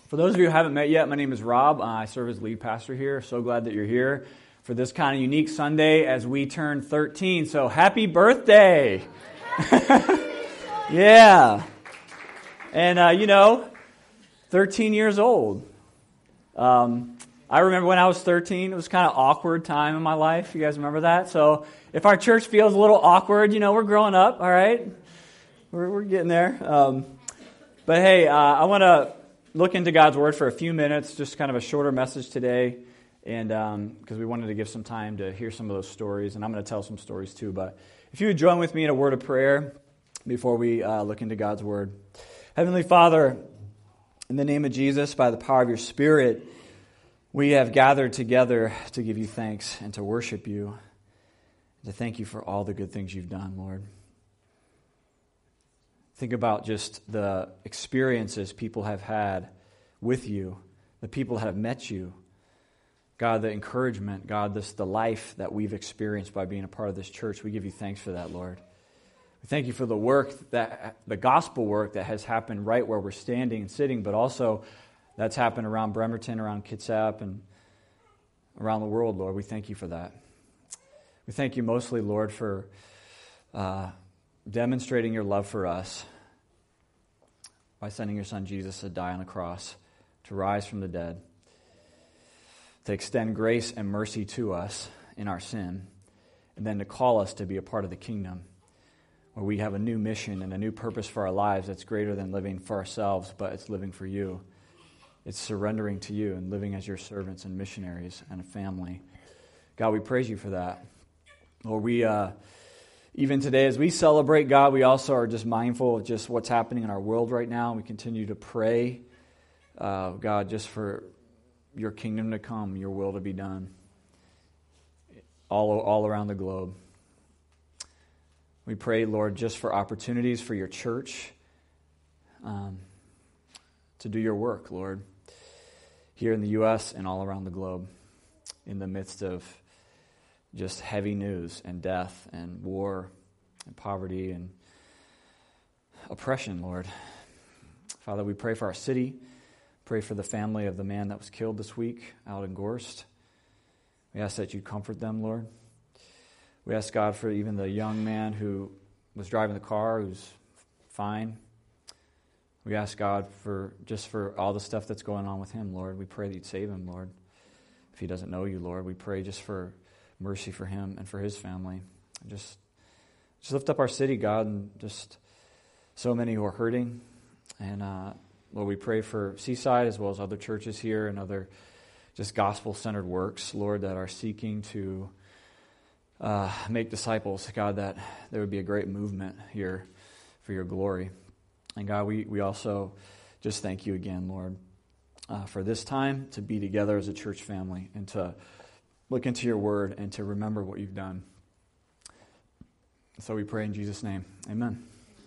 For those of you who haven't met yet, my name is Rob. I serve as lead pastor here. So glad that you're here for this kind of unique Sunday as we turn 13. So happy birthday! Yeah. And, 13 years old. I remember when I was 13, it was kind of awkward time in my life. You guys remember that? So if our church feels a little awkward, we're growing up, all right? We're getting there. But hey, I want to look into God's Word for a few minutes, just kind of a shorter message today, and because we wanted to give some time to hear some of those stories, and I'm going to tell some stories too. But if you would join with me in a word of prayer before we look into God's Word. Heavenly Father, in the name of Jesus, by the power of your Spirit, we have gathered together to give you thanks and to worship you, to thank you for all the good things you've done, Lord. Think about just the experiences people have had with you, the people that have met you. God, the encouragement, God, the life that we've experienced by being a part of this church. We give you thanks for that, Lord. We thank you for the work, the gospel work that has happened right where we're standing and sitting, but also that's happened around Bremerton, around Kitsap, and around the world, Lord. We thank you for that. We thank you mostly, Lord, for demonstrating your love for us by sending your Son Jesus to die on the cross, to rise from the dead, to extend grace and mercy to us in our sin, and then to call us to be a part of the kingdom, where we have a new mission and a new purpose for our lives that's greater than living for ourselves, but it's living for you. It's surrendering to you and living as your servants and missionaries and a family. God, we praise you for that. Lord, we even today, as we celebrate, God, we also are just mindful of just what's happening in our world right now. We continue to pray, God, just for your kingdom to come, your will to be done all around the globe. We pray, Lord, just for opportunities for your church to do your work, Lord, here in the U.S. and all around the globe, in the midst of just heavy news and death and war and poverty and oppression, Lord. Father, we pray for our city. Pray for the family of the man that was killed this week out in Gorst. We ask that you comfort them, Lord. We ask, God, for even the young man who was driving the car, who's fine. We ask, God, for all the stuff that's going on with him, Lord. We pray that you'd save him, Lord. If he doesn't know you, Lord, we pray just for mercy for him and for his family. Just lift up our city, God, and just so many who are hurting. And Lord, we pray for Seaside as well as other churches here and other just gospel-centered works, Lord, that are seeking to make disciples, God, that there would be a great movement here for your glory. And God, we also just thank you again, Lord, for this time to be together as a church family and to look into your word and to remember what you've done. So we pray in Jesus' name. Amen.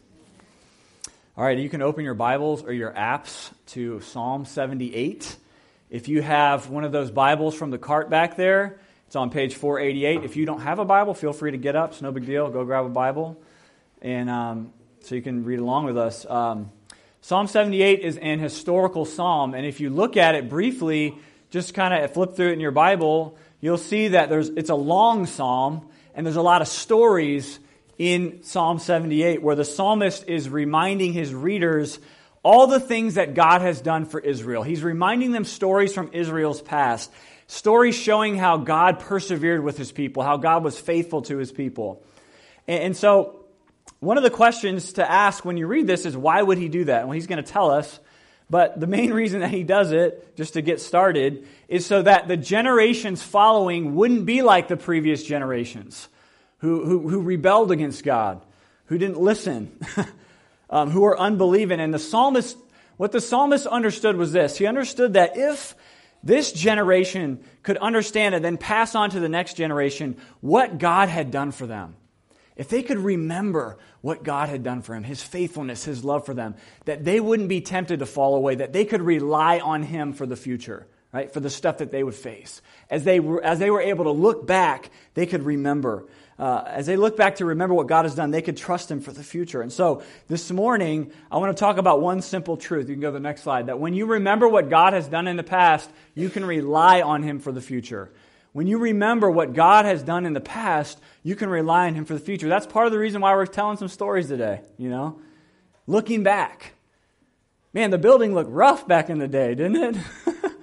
All right, you can open your Bibles or your apps to Psalm 78. If you have one of those Bibles from the cart back there, it's on page 488. If you don't have a Bible, feel free to get up. It's no big deal. Go grab a Bible, and so you can read along with us. Psalm 78 is an historical psalm, and if you look at it briefly, just kind of flip through it in your Bible, you'll see that it's a long psalm, and there's a lot of stories in Psalm 78 where the psalmist is reminding his readers all the things that God has done for Israel. He's reminding them stories from Israel's past, stories showing how God persevered with his people, how God was faithful to his people. And so one of the questions to ask when you read this is, why would he do that? Well, he's going to tell us. But the main reason that he does it, just to get started, is so that the generations following wouldn't be like the previous generations who rebelled against God, who didn't listen, who were unbelieving. And what the psalmist understood was this. He understood that if this generation could understand and then pass on to the next generation what God had done for them, if they could remember what God had done for him, his faithfulness, his love for them, that they wouldn't be tempted to fall away, that they could rely on him for the future, right, for the stuff that they would face. As they were able to look back, they could remember. As they look back to remember what God has done, they could trust Him for the future. And so this morning, I want to talk about one simple truth. You can go to the next slide. That when you remember what God has done in the past, you can rely on Him for the future. When you remember what God has done in the past, you can rely on Him for the future. That's part of the reason why we're telling some stories today, Looking back. Man, the building looked rough back in the day, didn't it?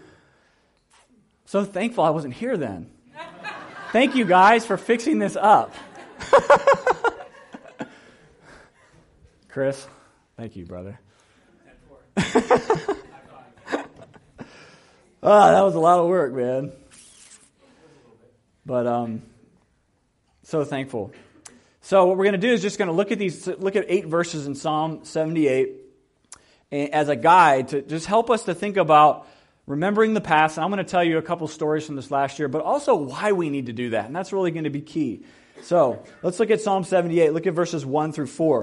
So thankful I wasn't here then. Thank you guys for fixing this up. Chris, thank you, brother. That was a lot of work, man. But so thankful. So what we're going to do is just going to look at 8 verses in Psalm 78 as a guide to just help us to think about remembering the past. And I'm going to tell you a couple stories from this last year, but also why we need to do that. And that's really going to be key. So let's look at Psalm 78. Look at verses 1 through 4.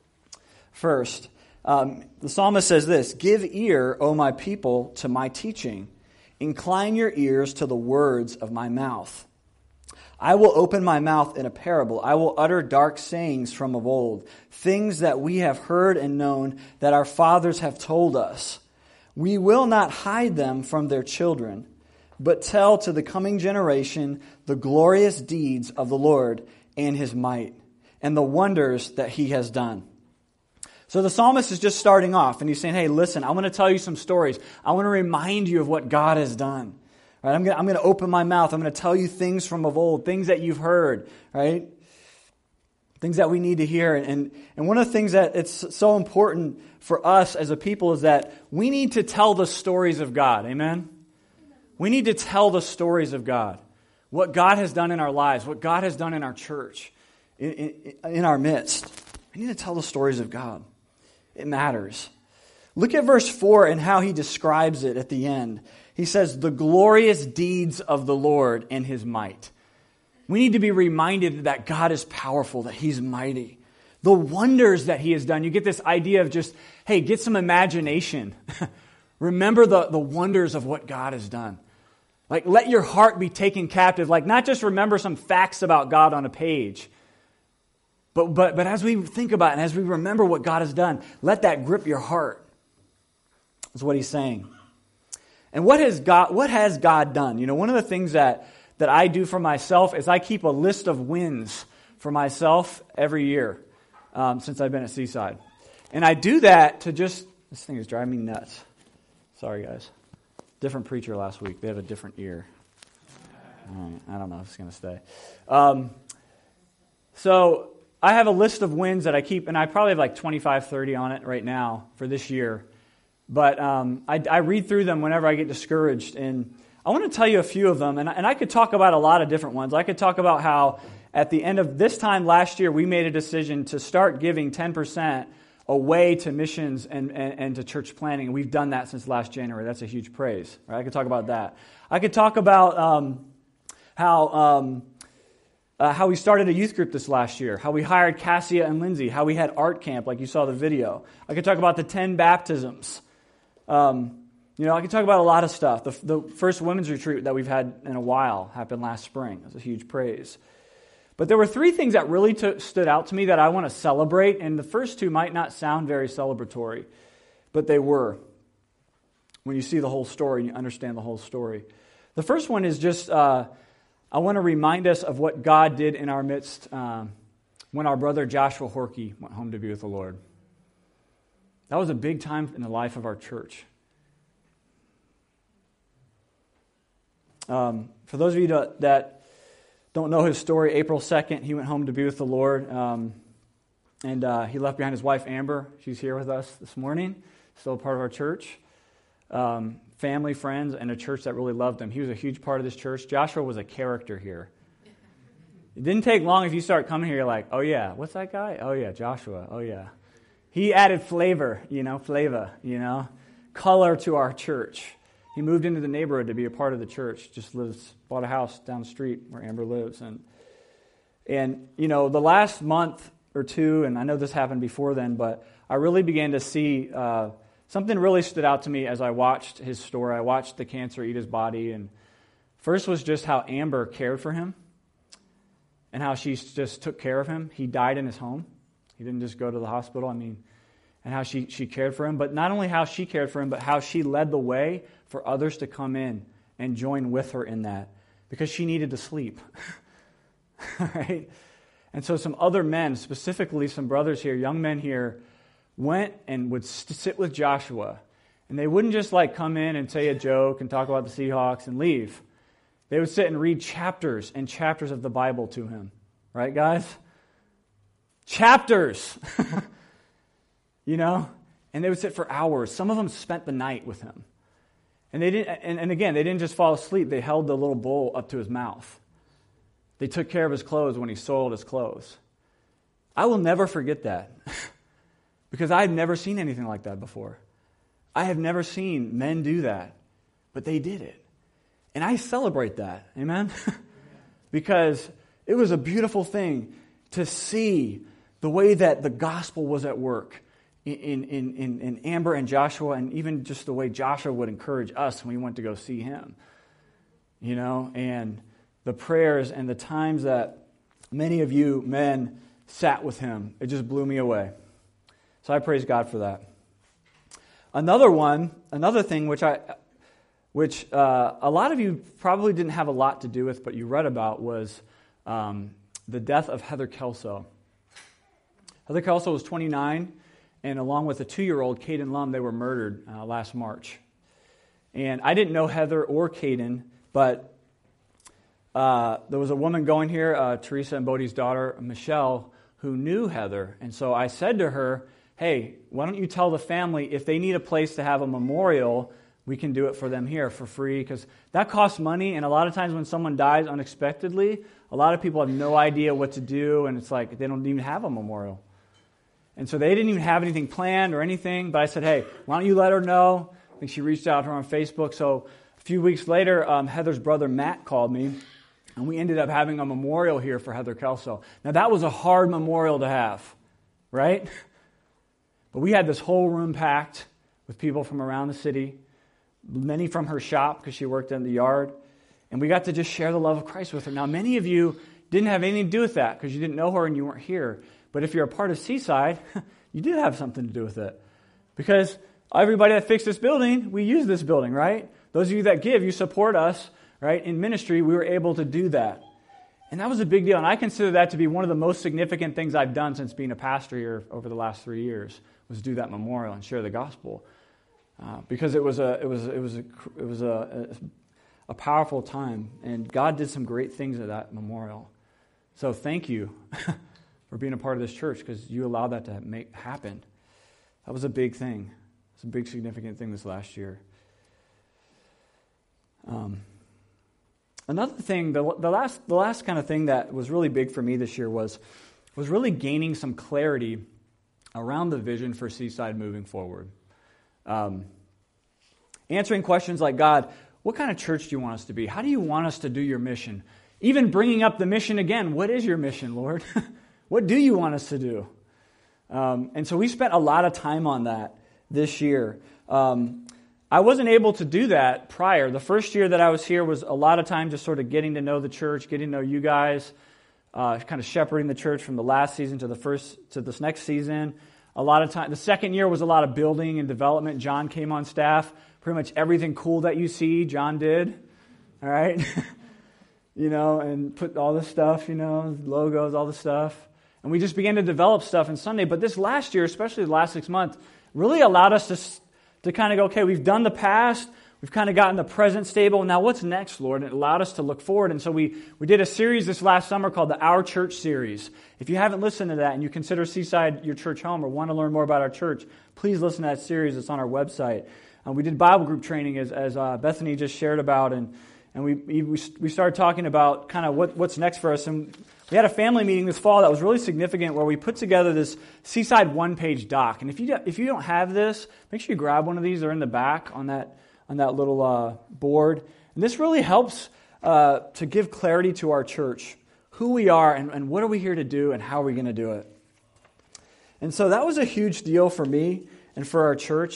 First, the psalmist says this, "Give ear, O my people, to my teaching. Incline your ears to the words of my mouth. I will open my mouth in a parable. I will utter dark sayings from of old, things that we have heard and known, that our fathers have told us. We will not hide them from their children, but tell to the coming generation the glorious deeds of the Lord and His might, and the wonders that He has done." So the psalmist is just starting off, and he's saying, hey, listen, I want to tell you some stories. I want to remind you of what God has done. Right? I'm going to open my mouth. I'm going to tell you things from of old, things that you've heard, right? Things that we need to hear. And one of the things that it's so important for us as a people is that we need to tell the stories of God. Amen? We need to tell the stories of God. What God has done in our lives, what God has done in our church, in our midst. We need to tell the stories of God. It matters. Look at verse 4 and how he describes it at the end. He says, the glorious deeds of the Lord and His might. We need to be reminded that God is powerful, that He's mighty. The wonders that He has done. You get this idea of just, hey, get some imagination. Remember the wonders of what God has done. Like, let your heart be taken captive. Like, not just remember some facts about God on a page. But as we think about it and as we remember what God has done, let that grip your heart. That's what he's saying. And what has God done? One of the things that I do for myself is I keep a list of wins for myself every year since I've been at Seaside. And I do that to this thing is driving me nuts. Sorry, guys. Different preacher last week. They have a different ear. I don't know if it's going to stay. So I have a list of wins that I keep, and I probably have like 25, 30 on it right now for this year. But I read through them whenever I get discouraged, and I want to tell you a few of them, and I could talk about a lot of different ones. I could talk about how at the end of this time last year, we made a decision to start giving 10% away to missions and to church planting. We've done that since last January. That's a huge praise. Right? I could talk about that. I could talk about how we started a youth group this last year, how we hired Cassia and Lindsay, how we had art camp like you saw the video. I could talk about the 10 baptisms. I could talk about a lot of stuff. The first women's retreat that we've had in a while happened last spring. It was a huge praise. But there were 3 things that really stood out to me that I want to celebrate, and the first 2 might not sound very celebratory, but they were. When you see the whole story and you understand the whole story. The first one is just, I want to remind us of what God did in our midst when our brother Joshua Horkey went home to be with the Lord. That was a big time in the life of our church. For those of you that don't know his story, April 2nd, he went home to be with the Lord. And he left behind his wife, Amber. She's here with us this morning, still a part of our church. Family, friends, and a church that really loved him. He was a huge part of this church. Joshua was a character here. It didn't take long if you start coming here, you're like, oh yeah, what's that guy? Oh yeah, Joshua, oh yeah. He added flavor, color to our church. He moved into the neighborhood to be a part of the church, bought a house down the street where Amber lives. And the last month or 2, and I know this happened before then, but I really began to see something really stood out to me as I watched his story. I watched the cancer eat his body, and first was just how Amber cared for him and how she just took care of him. He died in his home. He didn't just go to the hospital. And how she cared for him, but not only how she cared for him, but how she led the way for others to come in and join with her in that, because she needed to sleep. Right? And so some other men, specifically some brothers here, young men here, went and would sit with Joshua. And they wouldn't just come in and say a joke and talk about the Seahawks and leave. They would sit and read chapters and chapters of the Bible to him. Right, guys? Chapters! And they would sit for hours. Some of them spent the night with him. And they didn't. And again, they didn't just fall asleep. They held the little bowl up to his mouth. They took care of his clothes when he soiled his clothes. I will never forget that because I had never seen anything like that before. I have never seen men do that, but they did it. And I celebrate that. Amen? Because it was a beautiful thing to see the way that the gospel was at work in Amber and Joshua, and even just the way Joshua would encourage us when we went to go see him. And the prayers and the times that many of you men sat with him, it just blew me away. So I praise God for that. Another thing which a lot of you probably didn't have a lot to do with, but you read about, was the death of Heather Kelso. Heather Kelso was 29, and along with a 2-year-old, Caden Lum, they were murdered last March. And I didn't know Heather or Caden, but there was a woman going here, Teresa and Bodie's daughter, Michelle, who knew Heather. And so I said to her, hey, why don't you tell the family if they need a place to have a memorial, we can do it for them here for free, because that costs money, and a lot of times when someone dies unexpectedly, a lot of people have no idea what to do, and it's like they don't even have a memorial. And so they didn't even have anything planned or anything, but I said, hey, why don't you let her know? I think she reached out to her on Facebook. So a few weeks later, Heather's brother Matt called me, and we ended up having a memorial here for Heather Kelso. Now that was a hard memorial to have, right? But we had this whole room packed with people from around the city, many from her shop because she worked in the yard, and we got to just share the love of Christ with her. Now many of you didn't have anything to do with that because you didn't know her and you weren't here. But if you're a part of Seaside, you did have something to do with it. Because everybody that fixed this building, we use this building, right? Those of you that give, you support us, right? In ministry, we were able to do that. And that was a big deal. And I consider that to be one of the most significant things I've done since being a pastor here over the last 3 years, was do that memorial and share the gospel. Because it was a powerful time. And God did some great things at that memorial. So thank you for being a part of this church, because you allowed that to happen. That was a big thing. It's a big, significant thing this last year. Another thing, the last kind of thing that was really big for me this year was really gaining some clarity around the vision for Seaside moving forward. Answering questions like, God, what kind of church do you want us to be? How do you want us to do your mission? Even bringing up the mission again. What is your mission, Lord? What do you want us to do? And so we spent a lot of time on that this year. I wasn't able to do that prior. The first year that I was here was a lot of time just sort of getting to know the church, getting to know you guys, kind of shepherding the church from the last season to this next season. A lot of time. The second year was a lot of building and development. John came on staff. Pretty much everything cool that you see, John did. All right? And put all this stuff, logos, all this stuff. And we just began to develop stuff in Sunday. But this last year, especially the last 6 months, really allowed us to kind of go, okay, we've done the past. We've kind of gotten the present stable. Now what's next, Lord? And it allowed us to look forward. And so we did a series this last summer called the Our Church series. If you haven't listened to that and you consider Seaside your church home or want to learn more about our church, please listen to that series. It's on our website. We did Bible group training as Bethany just shared about. And we started talking about kind of what's next for us. And we had a family meeting this fall that was really significant where we put together this Seaside one-page doc. And if you don't have this, make sure you grab one of these. They're in the back on that little board. And this really helps to give clarity to our church, who we are and what are we here to do and how are we going to do it. And so that was a huge deal for me and for our church.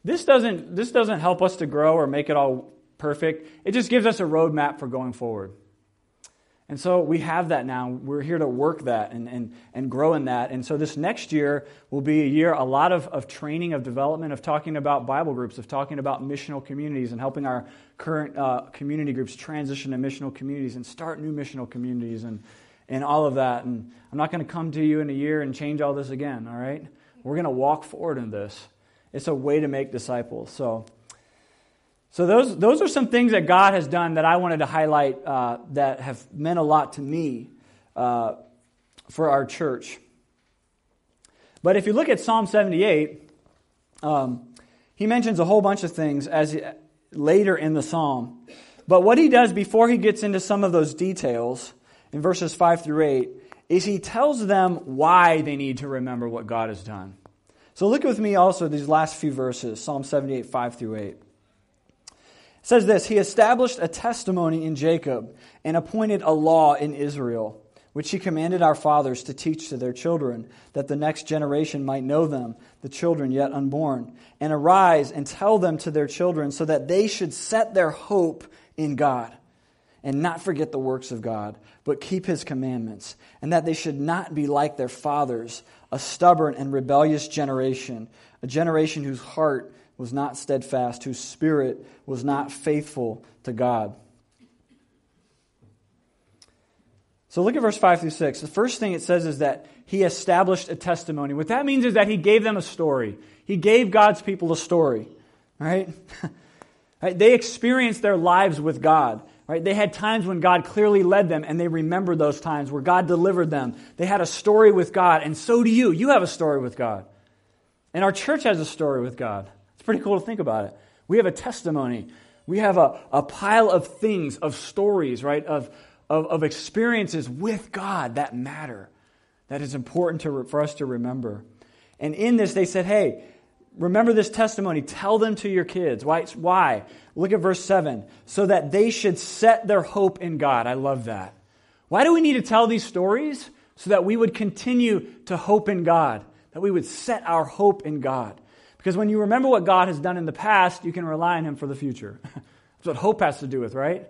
This doesn't help us to grow or make it all perfect. It just gives us a roadmap for going forward. And so we have that now. We're here to work that and grow in that. And so this next year will be a year, a lot of training, of development, of talking about Bible groups, of talking about missional communities and helping our current community groups transition to missional communities and start new missional communities and all of that. And I'm not going to come to you in a year and change all this again, all right? We're going to walk forward in this. It's a way to make disciples. So those are some things that God has done that I wanted to highlight that have meant a lot to me for our church. But if you look at Psalm 78, he mentions a whole bunch of things later in the psalm. But what he does before he gets into some of those details in verses 5 through 8 is he tells them why they need to remember what God has done. So look with me also these last few verses, Psalm 78, 5 through 8. It says this, He established a testimony in Jacob and appointed a law in Israel, which He commanded our fathers to teach to their children, that the next generation might know them, the children yet unborn, and arise and tell them to their children, so that they should set their hope in God and not forget the works of God, but keep His commandments, and that they should not be like their fathers, a stubborn and rebellious generation, a generation whose heart was not steadfast, whose spirit was not faithful to God. So look at verse 5 through 6. The first thing it says is that He established a testimony. What that means is that He gave them a story. He gave God's people a story. Right? They experienced their lives with God. Right? They had times when God clearly led them, and they remembered those times where God delivered them. They had a story with God, and so do you. You have a story with God. And our church has a story with God. It's pretty cool to think about it. We have a testimony. We have a pile of things, of stories, right? Of experiences with God that matter. That is important for us to remember. And in this, they said, hey, remember this testimony. Tell them to your kids. Why? Look at verse 7. So that they should set their hope in God. I love that. Why do we need to tell these stories? So that we would continue to hope in God. That we would set our hope in God. Because when you remember what God has done in the past, you can rely on Him for the future. That's what hope has to do with, right?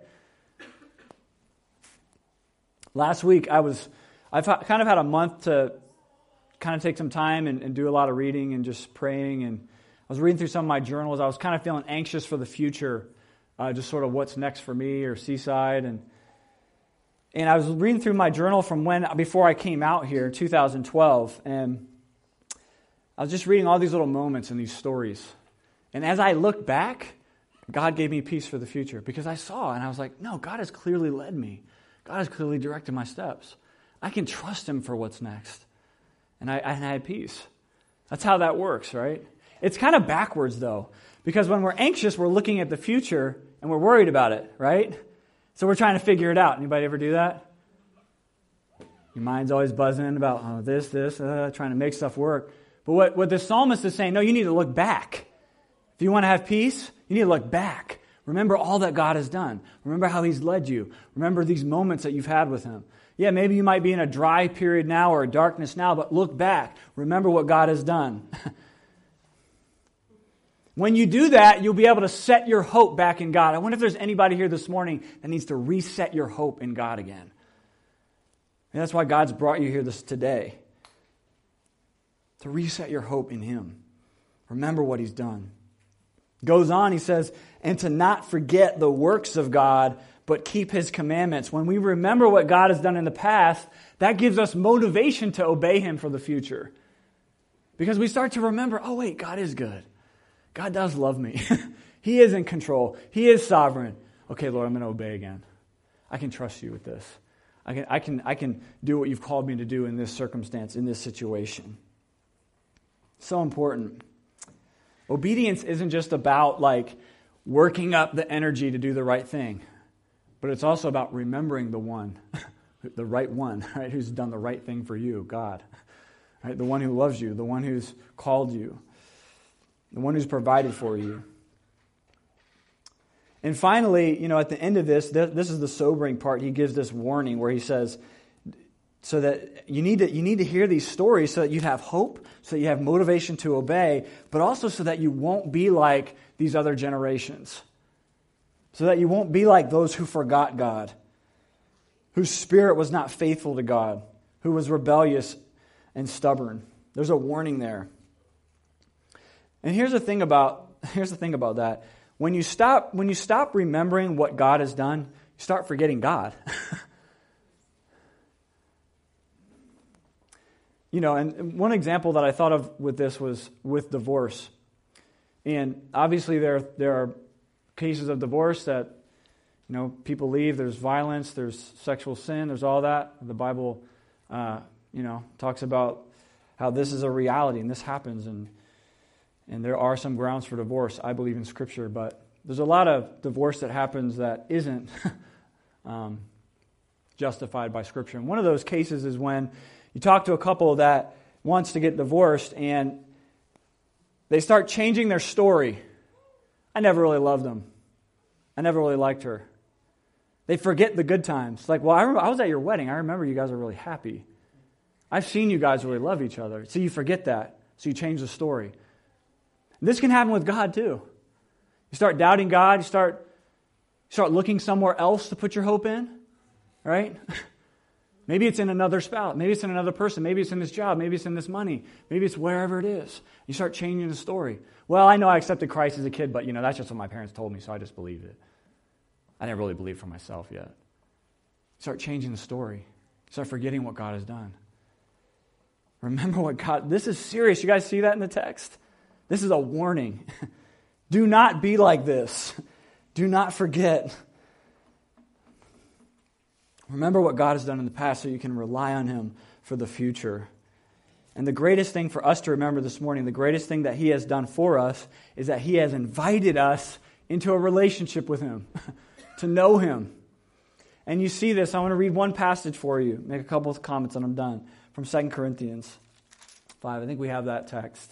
Last week, I've kind of had a month to kind of take some time and do a lot of reading and just praying. And I was reading through some of my journals. I was kind of feeling anxious for the future, just sort of what's next for me or Seaside. And I was reading through my journal from before I came out here in 2012. And I was just reading all these little moments and these stories. And as I look back, God gave me peace for the future because I saw and I was like, no, God has clearly led me. God has clearly directed my steps. I can trust Him for what's next. And I had peace. That's how that works, right? It's kind of backwards, though, because when we're anxious, we're looking at the future and we're worried about it, right? So we're trying to figure it out. Anybody ever do that? Your mind's always buzzing about this, trying to make stuff work. But what the psalmist is saying, no, you need to look back. If you want to have peace, you need to look back. Remember all that God has done. Remember how He's led you. Remember these moments that you've had with Him. Yeah, maybe you might be in a dry period now or a darkness now, but look back. Remember what God has done. When you do that, you'll be able to set your hope back in God. I wonder if there's anybody here this morning that needs to reset your hope in God again. And that's why God's brought you here today. To reset your hope in Him. Remember what He's done. Goes on, he says, and to not forget the works of God, but keep His commandments. When we remember what God has done in the past, that gives us motivation to obey Him for the future. Because we start to remember, oh wait, God is good. God does love me. He is in control. He is sovereign. Okay, Lord, I'm going to obey again. I can trust You with this. I can do what You've called me to do in this circumstance, in this situation. So important. Obedience isn't just about working up the energy to do the right thing, but it's also about remembering the one, the right one, right, who's done the right thing for you, God, right, the one who loves you, the one who's called you, the one who's provided for you. And finally, at the end of this is the sobering part. He gives this warning where he says, So that you need to hear these stories so that you have hope, so that you have motivation to obey, but also so that you won't be like these other generations. So that you won't be like those who forgot God, whose spirit was not faithful to God, who was rebellious and stubborn. There's a warning there. And here's the thing about that. When you stop remembering what God has done, you start forgetting God. And one example that I thought of with this was with divorce. And obviously there are cases of divorce that, people leave. There's violence, there's sexual sin, there's all that. The Bible, talks about how this is a reality and this happens. And there are some grounds for divorce, I believe, in Scripture. But there's a lot of divorce that happens that isn't justified by Scripture. And one of those cases is when you talk to a couple that wants to get divorced and they start changing their story. I never really loved them. I never really liked her. They forget the good times. Like, well, I was at your wedding. I remember you guys were really happy. I've seen you guys really love each other. So you forget that. So you change the story. And this can happen with God too. You start doubting God. You start looking somewhere else to put your hope in. Right? Maybe it's in another spouse. Maybe it's in another person. Maybe it's in this job. Maybe it's in this money. Maybe it's wherever it is. You start changing the story. Well, I know I accepted Christ as a kid, but that's just what my parents told me, so I just believed it. I didn't really believe for myself yet. You start changing the story. You start forgetting what God has done. Remember what God... This is serious. You guys see that in the text? This is a warning. Do not be like this. Do not forget. Remember what God has done in the past so you can rely on Him for the future. And the greatest thing for us to remember this morning, the greatest thing that He has done for us is that He has invited us into a relationship with Him, to know Him. And you see this. I want to read one passage for you, make a couple of comments and I'm done. From 2 Corinthians 5. I think we have that text.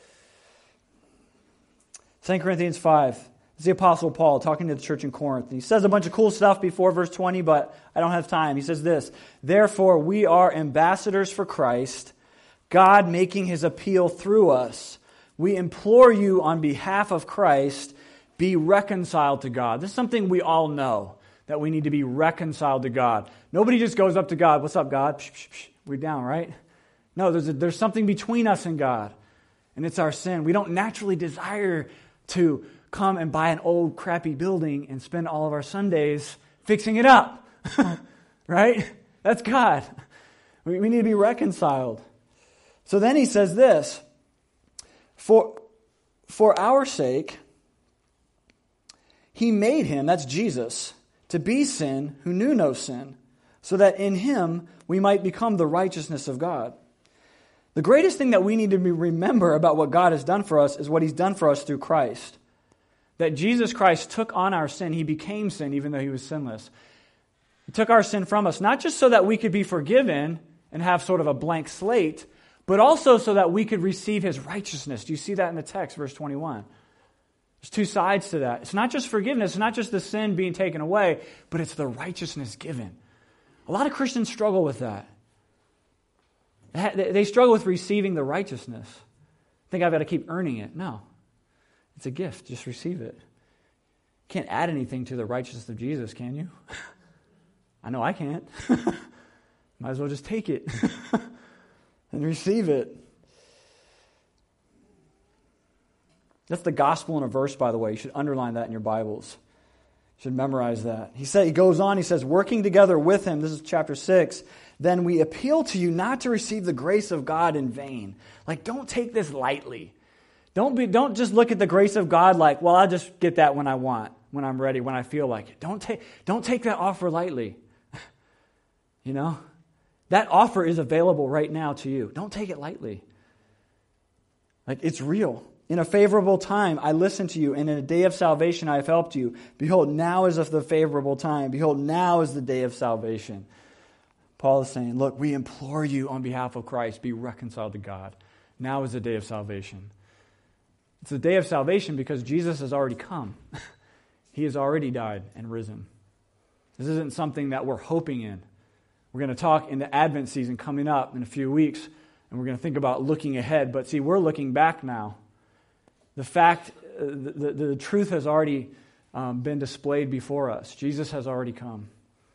2 Corinthians 5. It's the Apostle Paul talking to the church in Corinth. He says a bunch of cool stuff before verse 20, but I don't have time. He says this, "Therefore we are ambassadors for Christ, God making His appeal through us. We implore you on behalf of Christ, be reconciled to God." This is something we all know, that we need to be reconciled to God. Nobody just goes up to God, "What's up, God?" Psh, psh, psh. We're down, right? No, there's something between us and God, and it's our sin. We don't naturally desire to come and buy an old crappy building and spend all of our Sundays fixing it up. Right? That's God. We need to be reconciled. So then he says this, for our sake, He made Him, that's Jesus, to be sin who knew no sin, so that in Him we might become the righteousness of God. The greatest thing that we need to remember about what God has done for us is what He's done for us through Christ. That Jesus Christ took on our sin. He became sin even though He was sinless. He took our sin from us, not just so that we could be forgiven and have sort of a blank slate, but also so that we could receive His righteousness. Do you see that in the text, verse 21? There's two sides to that. It's not just forgiveness, it's not just the sin being taken away, but it's the righteousness given. A lot of Christians struggle with that. They struggle with receiving the righteousness. Think I've got to keep earning it. No. It's a gift. Just receive it. You can't add anything to the righteousness of Jesus, can you? I know I can't. Might as well just take it and receive it. That's the gospel in a verse, by the way. You should underline that in your Bibles. You should memorize that. He goes on, he says, working together with Him, this is chapter 6, then we appeal to you not to receive the grace of God in vain. Like, don't take this lightly. Don't just look at the grace of God like, well, I'll just get that when I want, when I'm ready, when I feel like it. Don't take that offer lightly. That offer is available right now to you. Don't take it lightly. Like, it's real. In a favorable time I listened to you, and in a day of salvation I have helped you. Behold, now is the favorable time. Behold, now is the day of salvation. Paul is saying, look, we implore you on behalf of Christ, be reconciled to God. Now is the day of salvation. It's the day of salvation because Jesus has already come. He has already died and risen. This isn't something that we're hoping in. We're going to talk in the Advent season coming up in a few weeks, and we're going to think about looking ahead. But see, we're looking back now. The fact, the truth has already been displayed before us. Jesus has already come.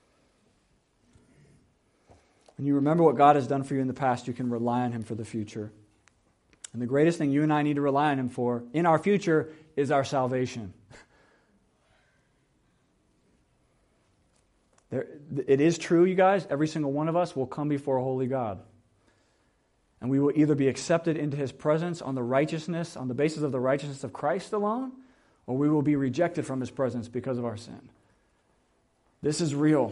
When you remember what God has done for you in the past, you can rely on Him for the future. And the greatest thing you and I need to rely on Him for in our future is our salvation. It is true, you guys, every single one of us will come before a holy God. And we will either be accepted into His presence on the basis of the righteousness of Christ alone, or we will be rejected from His presence because of our sin. This is real.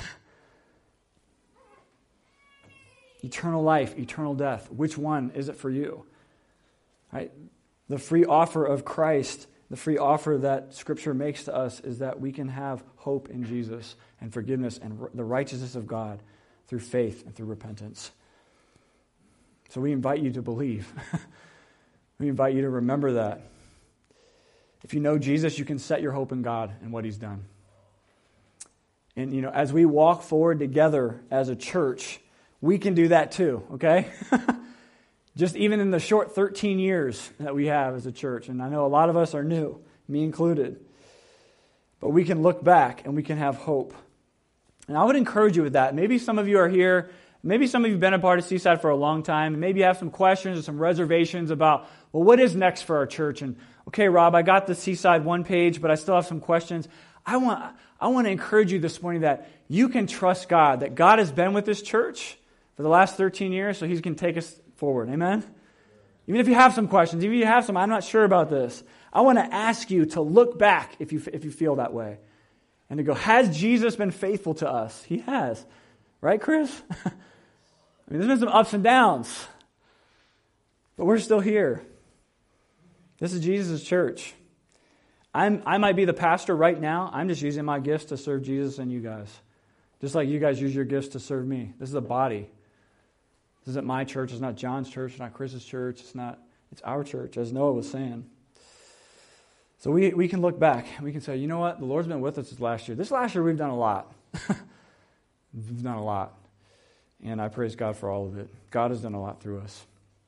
Eternal life, eternal death. Which one is it for you? Right? The free offer of Christ, the free offer that Scripture makes to us is that we can have hope in Jesus and forgiveness and the righteousness of God through faith and through repentance. So we invite you to believe. We invite you to remember that. If you know Jesus, you can set your hope in God and what He's done. And, as we walk forward together as a church, we can do that too, okay? Just even in the short 13 years that we have as a church. And I know a lot of us are new, me included. But we can look back and we can have hope. And I would encourage you with that. Maybe some of you are here. Maybe some of you have been a part of Seaside for a long time. Maybe you have some questions or some reservations about, well, what is next for our church? And, okay, Rob, I got the Seaside one page, but I still have some questions. I want to encourage you this morning that you can trust God, that God has been with this church for the last 13 years, so He can take us forward. Amen? Even if you have some questions, even if you have some, I'm not sure about this, I want to ask you to look back if you feel that way. And to go, has Jesus been faithful to us? He has. Right, Chris? There's been some ups and downs. But we're still here. This is Jesus' church. I might be the pastor right now. I'm just using my gifts to serve Jesus and you guys. Just like you guys use your gifts to serve me. This is a body. This isn't my church. It's not John's church. It's not Chris's church. It's our church, as Noah was saying. So we can look back and we can say, you know what? The Lord's been with us this last year. This last year we've done a lot. We've done a lot. And I praise God for all of it. God has done a lot through us.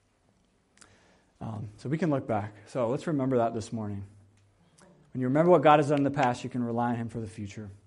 So we can look back. So let's remember that this morning. When you remember what God has done in the past, you can rely on Him for the future.